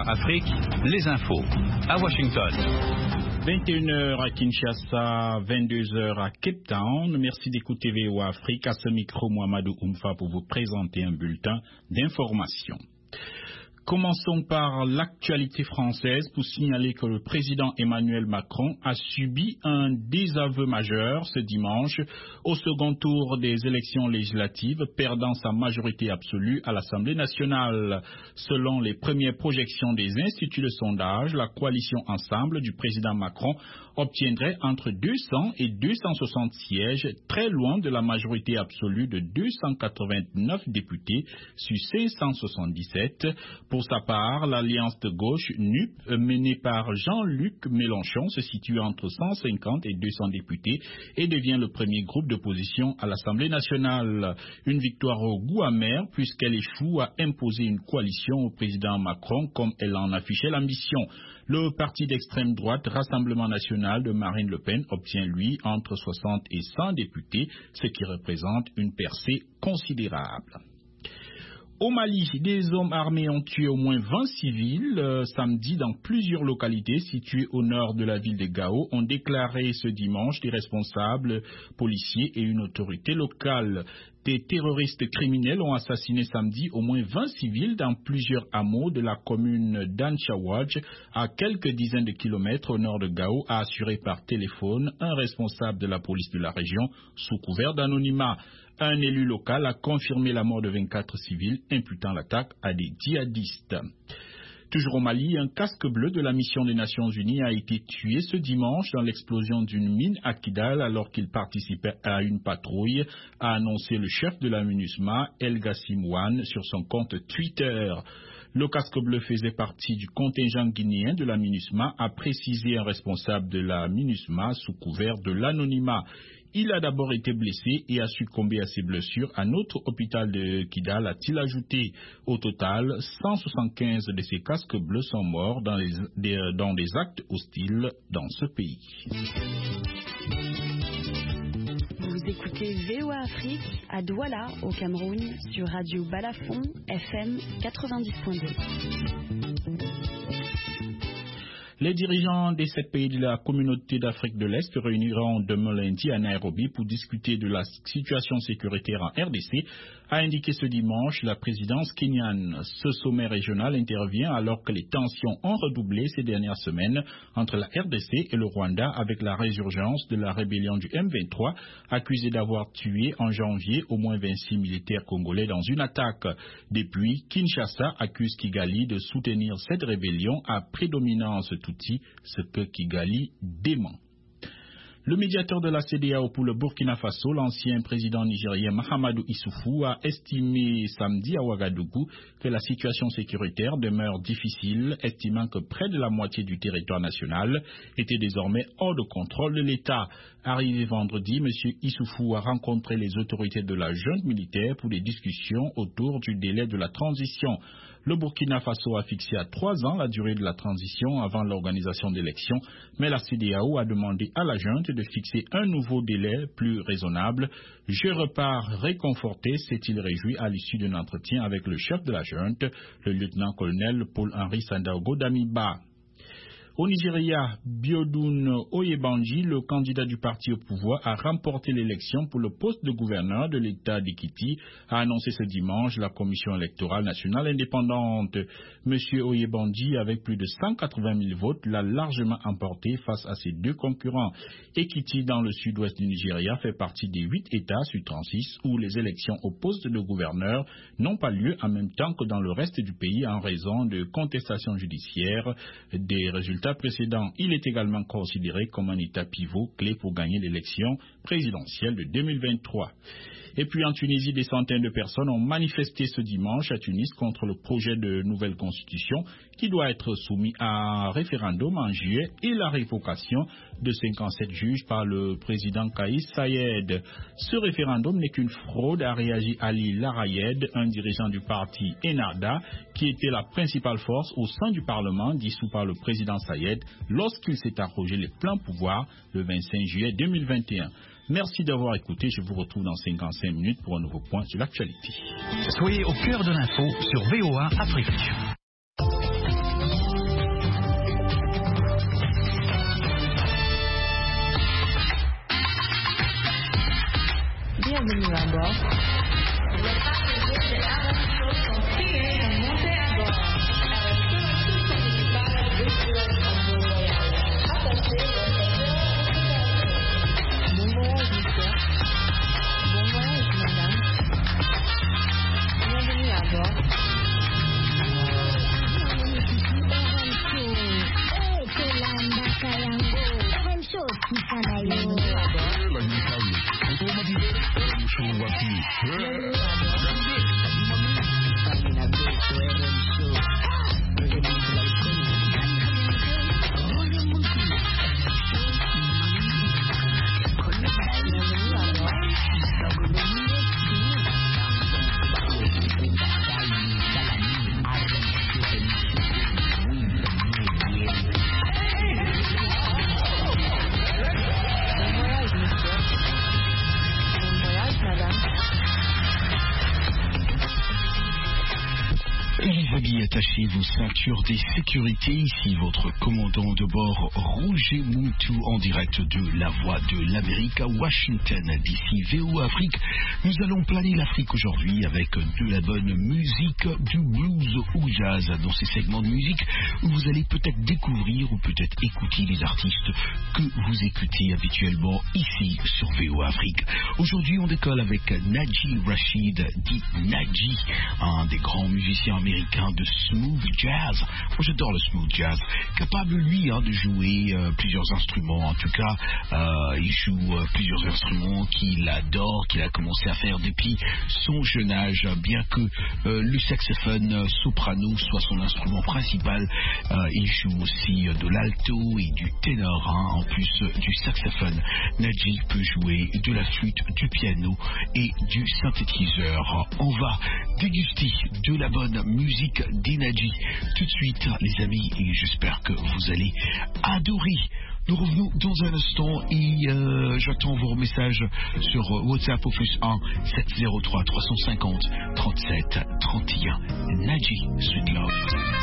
VOA Afrique, les infos. À Washington. 21h à Kinshasa, 22h à Cape Town. Merci d'écouter VOA Afrique. À ce micro, Mohamedou Oumfa pour vous présenter un bulletin d'information. Commençons par l'actualité française pour signaler que le président Emmanuel Macron a subi un désaveu majeur ce dimanche au second tour des élections législatives, perdant sa majorité absolue à l'Assemblée nationale. Selon les premières projections des instituts de sondage, la coalition Ensemble du président Macron obtiendrait entre 200 et 260 sièges, très loin de la majorité absolue de 289 députés sur 577. Pour sa part, l'alliance de gauche NUP, menée par Jean-Luc Mélenchon, se situe entre 150 et 200 députés et devient le premier groupe d'opposition à l'Assemblée nationale. Une victoire au goût amer puisqu'elle échoue à imposer une coalition au président Macron comme elle en affichait l'ambition. Le parti d'extrême droite Rassemblement national de Marine Le Pen obtient, lui, entre 60 et 100 députés, ce qui représente une percée considérable. Au Mali, des hommes armés ont tué au moins 20 civils samedi dans plusieurs localités situées au nord de la ville de Gao, ont déclaré ce dimanche des responsables policiers et une autorité locale. Des terroristes criminels ont assassiné samedi au moins 20 civils dans plusieurs hameaux de la commune d'Anchawadj, à quelques dizaines de kilomètres au nord de Gao, a assuré par téléphone un responsable de la police de la région sous couvert d'anonymat. Un élu local a confirmé la mort de 24 civils, imputant l'attaque à des djihadistes. Toujours au Mali, un casque bleu de la mission des Nations Unies a été tué ce dimanche dans l'explosion d'une mine à Kidal alors qu'il participait à une patrouille, a annoncé le chef de la MINUSMA, El Gassimouane, sur son compte Twitter. Le casque bleu faisait partie du contingent guinéen de la MINUSMA, a précisé un responsable de la MINUSMA sous couvert de l'anonymat. Il a d'abord été blessé et a succombé à ses blessures à notre hôpital de Kidal, a-t-il ajouté. Au total, 175 de ces casques bleus sont morts dans des actes hostiles dans ce pays. Vous écoutez VOA Afrique à Douala, au Cameroun, sur Radio Balafon, FM 90.2. Les dirigeants des 7 pays de la communauté d'Afrique de l'Est se réuniront demain lundi à Nairobi pour discuter de la situation sécuritaire en RDC, a indiqué ce dimanche la présidence kenyane. Ce sommet régional intervient alors que les tensions ont redoublé ces dernières semaines entre la RDC et le Rwanda avec la résurgence de la rébellion du M23, accusée d'avoir tué en janvier au moins 26 militaires congolais dans une attaque. Depuis, Kinshasa accuse Kigali de soutenir cette rébellion à prédominance Tutsi, ce que Kigali dément. Le médiateur de la CEDEAO pour le Burkina Faso, l'ancien président nigérien Mahamadou Issoufou, a estimé samedi à Ouagadougou que la situation sécuritaire demeure difficile, estimant que près de la moitié du territoire national était désormais hors de contrôle de l'État. Arrivé vendredi, M. Issoufou a rencontré les autorités de la junte militaire pour des discussions autour du délai de la transition. Le Burkina Faso a fixé à 3 ans la durée de la transition avant l'organisation d'élections, mais la CEDEAO a demandé à la junte de fixer un nouveau délai plus raisonnable. Je repars réconforté, s'est-il réjoui à l'issue d'un entretien avec le chef de la junte, le lieutenant-colonel Paul-Henri Sandaogo Damiba. Au Nigeria, Biodun Oyebanji, le candidat du parti au pouvoir, a remporté l'élection pour le poste de gouverneur de l'État d'Ekiti, a annoncé ce dimanche la Commission électorale nationale indépendante. Monsieur Oyebanji, avec plus de 180 000 votes, l'a largement emporté face à ses deux concurrents. Ekiti, dans le sud-ouest du Nigeria, fait partie des 8 États sur 36 où les élections au poste de gouverneur n'ont pas lieu en même temps que dans le reste du pays en raison de contestations judiciaires des résultats précédent. Il est également considéré comme un État pivot clé pour gagner l'élection présidentielle de 2023. Et puis en Tunisie, des centaines de personnes ont manifesté ce dimanche à Tunis contre le projet de nouvelle constitution qui doit être soumis à un référendum en juillet et la révocation de 57 juges par le président Kais Saied. Ce référendum n'est qu'une fraude, a réagi Ali Larayed, un dirigeant du parti Ennahda, qui était la principale force au sein du Parlement dissous par le président Saied lorsqu'il s'est arrogé les pleins pouvoirs le 25 juillet 2021. Merci d'avoir écouté. Je vous retrouve dans 55 minutes pour un nouveau point sur l'actualité. Soyez au cœur de l'info sur VOA Afrique. bord. Les passagers de RM Show sont priés de monter à bord. Tous sont équipages de pilotes en vol royal. Attachez votre sécurité. Bon voyage, monsieur. Bon voyage, madame. Bienvenue à bord. Attachez vos ceintures des sécurités. Ici votre commandant de bord Roger Moutou en direct de la Voix de l'Amérique à Washington. D'ici VOA Afrique, nous allons planer l'Afrique aujourd'hui avec de la bonne musique, du blues ou jazz dans ces segments de musique où vous allez peut-être découvrir ou peut-être écouter les artistes que vous écoutez habituellement ici sur VOA Afrique. Aujourd'hui on décolle avec Naji Rashid, dit Naji, un des grands musiciens américains de smooth jazz. Moi j'adore le smooth jazz, capable lui de jouer plusieurs instruments. En tout cas il joue plusieurs instruments qu'il adore, qu'il a commencé à faire depuis son jeune âge, bien que le saxophone soprano soit son instrument principal. Il joue aussi de l'alto et du ténor, en plus du saxophone. Naji peut jouer de la flûte, du piano et du synthétiseur. On va déguster de la bonne musique d'Naji tout de suite, les amis, et j'espère que vous allez adorer. Nous revenons dans un instant et j'attends vos messages sur WhatsApp au +1 703 350 37 31. Naji, Sweet Love.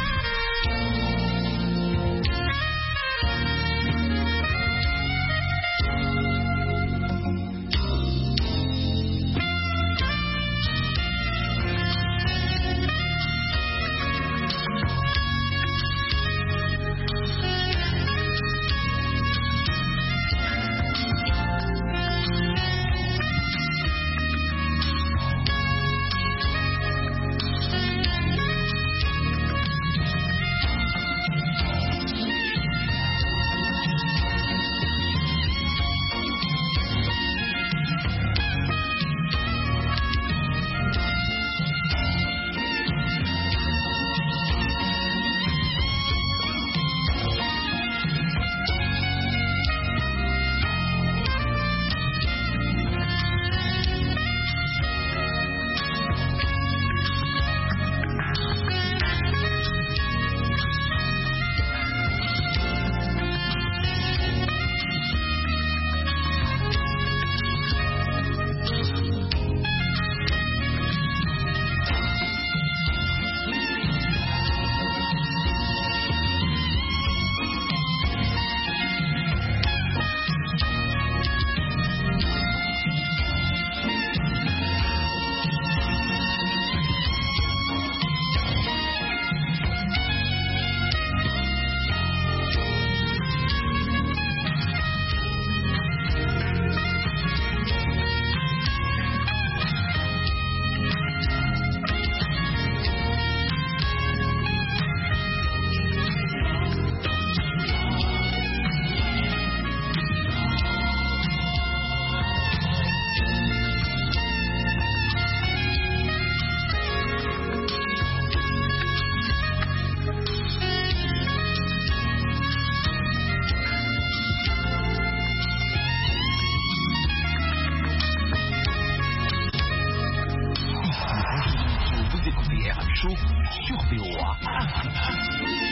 sur VOA Afrique.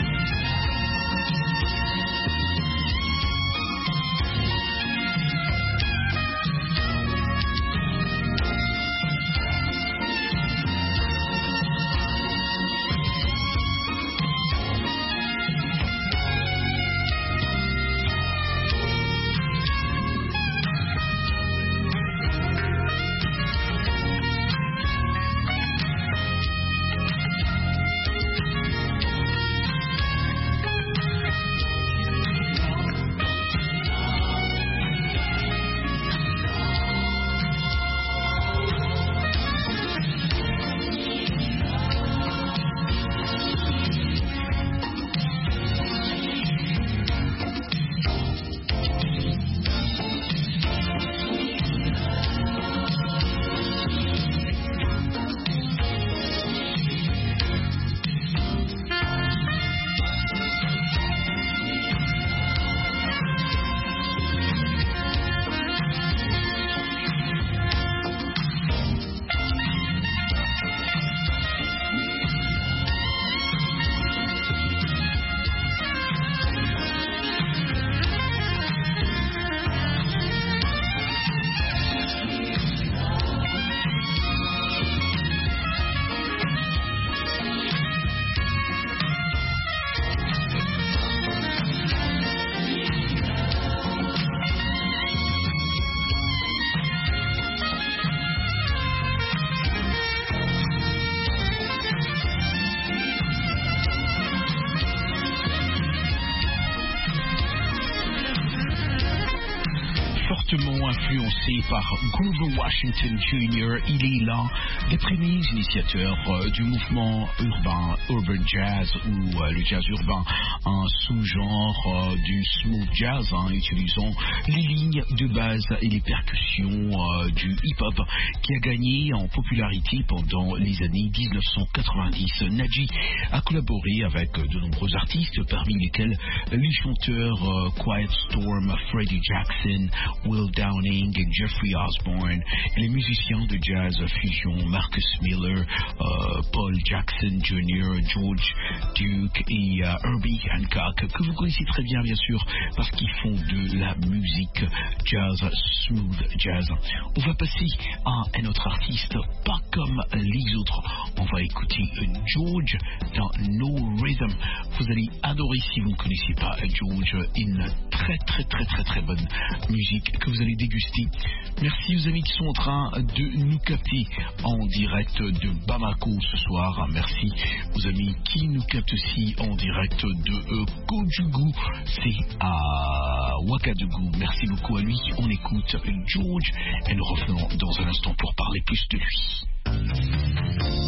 fortement influencé par Grover Washington Jr. Il est l'un des premiers initiateurs du mouvement urban jazz ou le jazz urbain, un sous-genre du smooth jazz, utilisant les lignes de base et les percussions du hip-hop, qui a gagné en popularité pendant les années 1990. Naji a collaboré avec de nombreux artistes, parmi lesquels les chanteurs Quiet Storm, Freddie Jackson, Will Downing et Jeffrey Osborne, et les musiciens de jazz fusion Marcus Miller, Paul Jackson Jr., George Duke et Herbie Hancock, que vous connaissez très bien, bien sûr, parce qu'ils font de la musique jazz, smooth jazz. On va passer à un autre artiste, pas comme les autres. On va écouter George dans No Rhythm. Vous allez adorer si vous ne connaissez pas George, une très bonne musique que vous allez déguster. Merci aux amis qui sont en train de nous capter en direct de Bamako ce soir. Merci aux amis qui nous captent aussi en direct de Kojugu, c'est à Ouagadougou. Merci beaucoup à lui. On écoute George et nous revenons dans un instant pour parler plus de lui.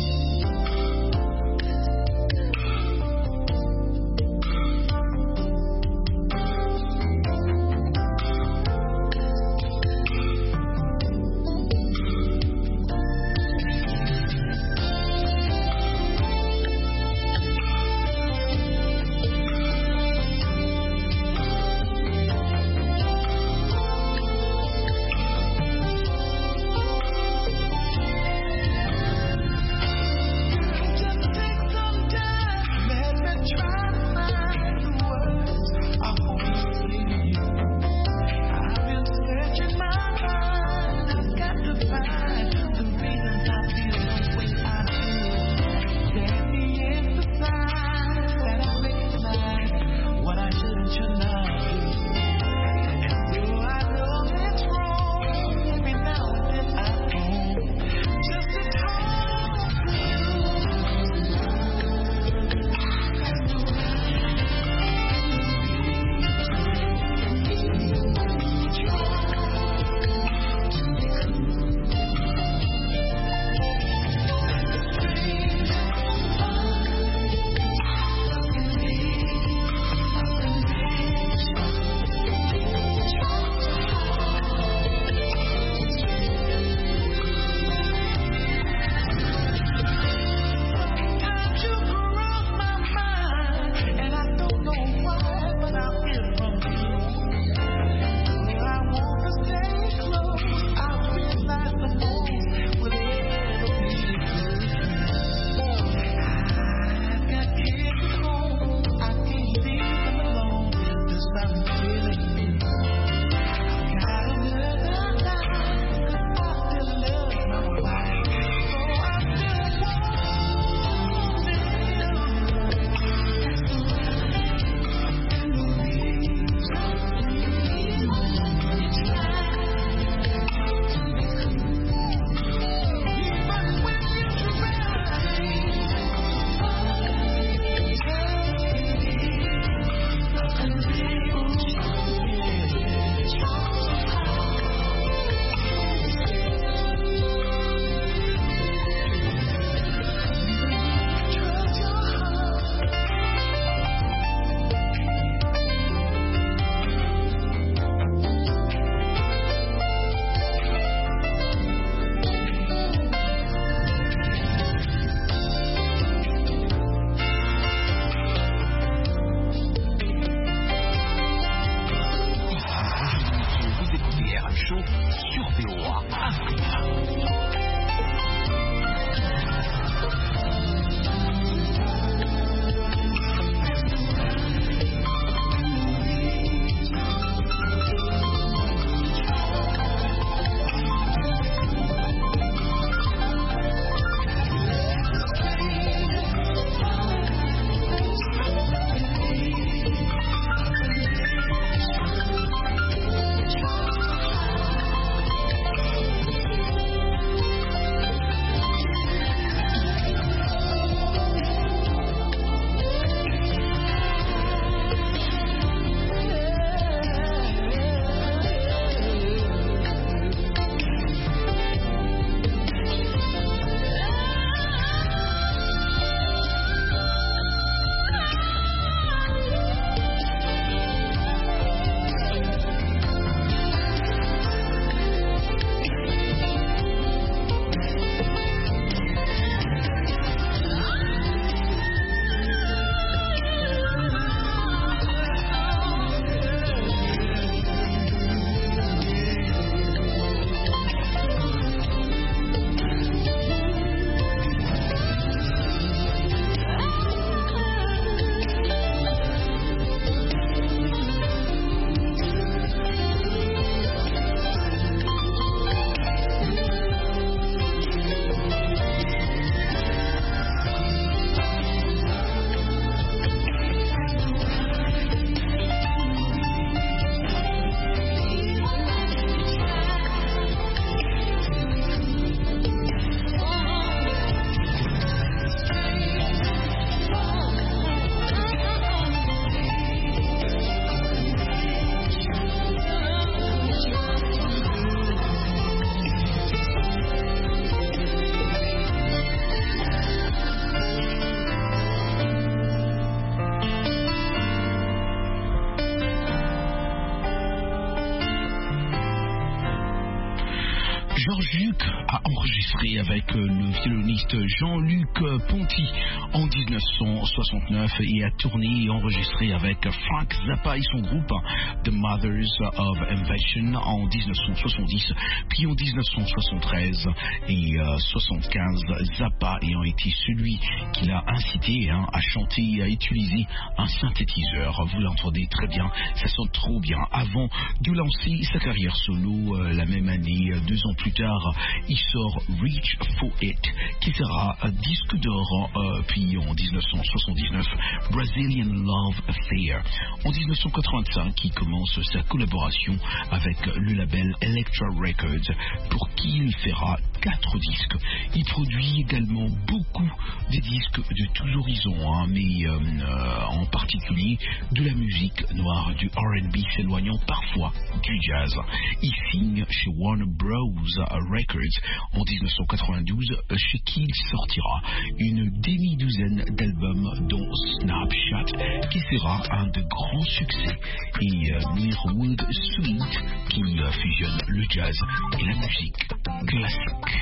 Juke a enregistré avec le violoniste Jean-Luc Ponty en 1969 et a tourné et enregistré avec Frank Zappa et son groupe The Mothers of Invention en 1970, puis en 1973 et 75, Zappa ayant été celui qui l'a incité à chanter et à utiliser un synthétiseur. Vous l'entendez très bien, ça sonne trop bien. Avant de lancer sa carrière solo la même année, 2 ans plus tard, il sort Reach for It, qui sera un disque d'or, puis en 1979, Brazilian Love Affair. En 1985, il commence sa collaboration avec le label Elektra Records, pour qui il fera 4 disques. Il produit également beaucoup des disques de tous horizons, mais en particulier de la musique noire, du R&B, s'éloignant parfois du jazz. Il signe chez Warner Bros. Records en 1992, chez qui il sortira une demi-douzaine d'albums, dont Snapshot, qui sera un de grands succès, et Mirwood Suite, qui fusionne le jazz et la musique classique.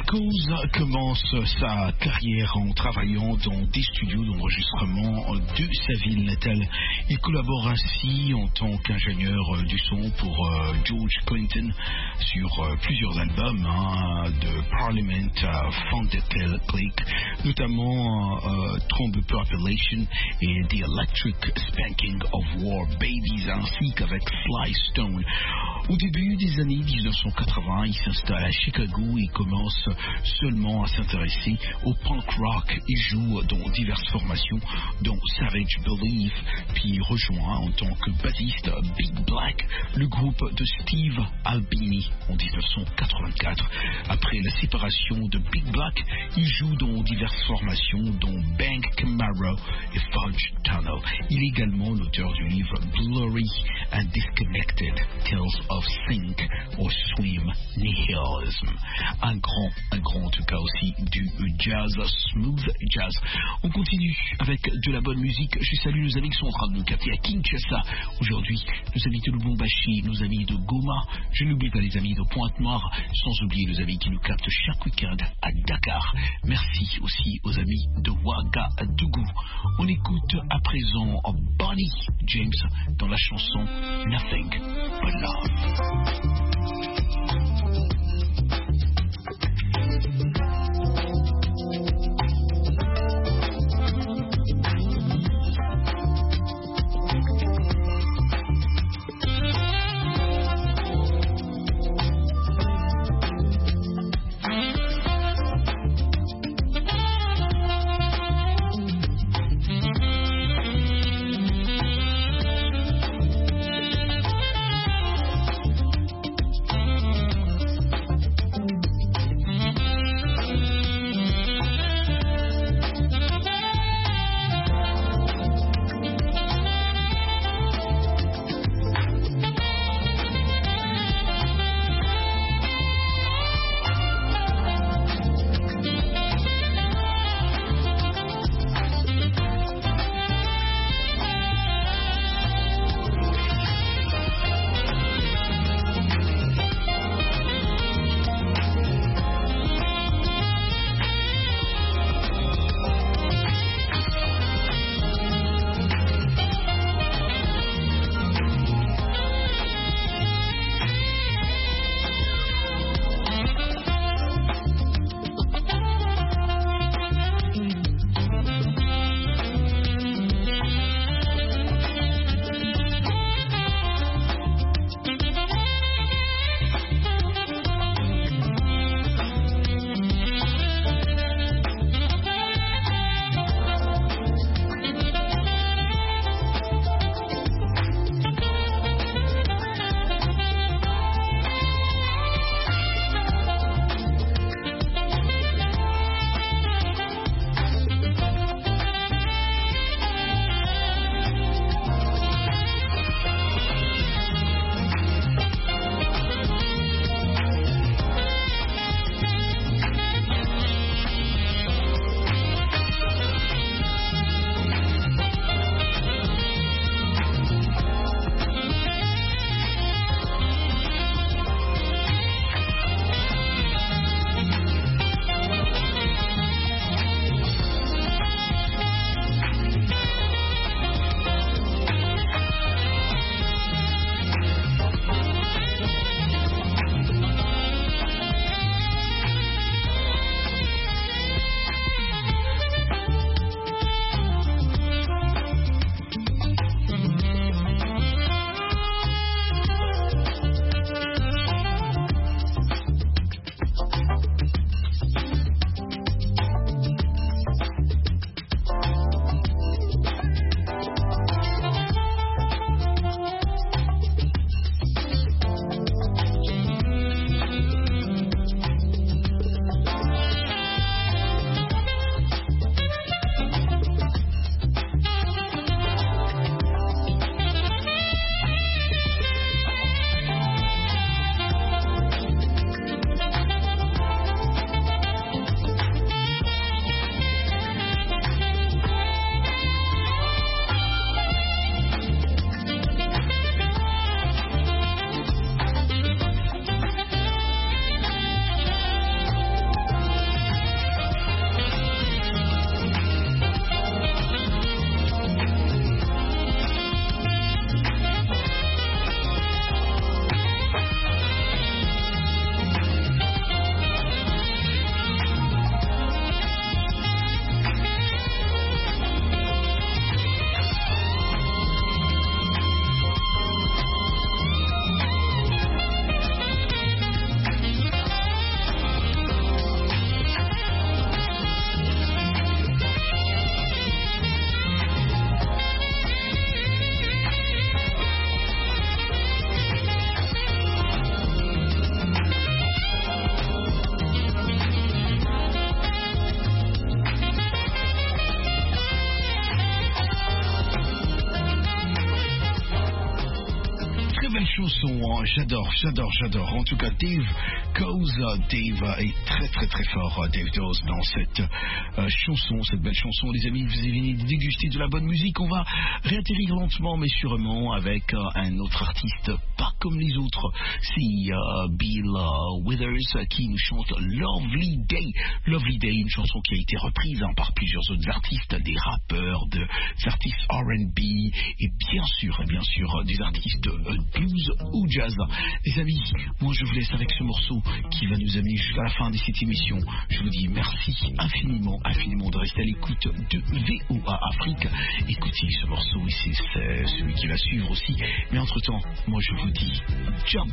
Echoes commence sa carrière en travaillant dans des studios d'enregistrement de sa ville natale. Il collabore ainsi en tant qu'ingénieur du son pour George Clinton sur plusieurs albums de Parliament, Founded Click, notamment Trombe Population et The Electric Spanking of War Babies, ainsi qu'avec Sly Stone. Au début des années 1980, il s'installe à Chicago et commence seulement à s'intéresser au punk rock. Il joue dans diverses formations, dont Savage Belief, puis rejoint en tant que bassiste Big Black, le groupe de Steve Albini en 1984. Après la séparation de Big Black, il joue dans diverses formations, dont Bank Camaro et Fudge Tunnel. Il est également l'auteur du livre Blurry and Disconnected, Tales of Think or Swim Nihilism. Un grand en tout cas aussi du jazz, smooth jazz. On continue avec de la bonne musique. Je salue nos amis qui sont en train de nous capter à Kinshasa aujourd'hui, nos amis de Lubumbashi, nos amis de Goma. Je n'oublie pas les amis de Pointe-Noire, sans oublier nos amis qui nous captent chaque week-end à Dakar. Merci aussi aux amis de Ouagadougou. On écoute à présent Bonnie James dans la chanson Nothing But Love. chanson, j'adore. En tout cas, Dave est très fort, Dave Dawes, dans cette chanson, cette belle chanson. Les amis, vous avez dégusté de la bonne musique. On va réatterrir lentement mais sûrement avec un autre artiste, pas comme les autres. C'est Bill Withers qui nous chante Lovely Day, une chanson qui a été reprise par plusieurs autres artistes, des rappeurs, des artistes R&B et bien sûr des artistes blues ou jazz. Les amis, moi je vous laisse avec ce morceau qui va nous amener jusqu'à la fin de cette émission. Je vous dis merci infiniment de rester à l'écoute de VOA Afrique. Écoutez ce morceau et c'est celui qui va suivre aussi. Mais entre temps, moi je vous dis ciao.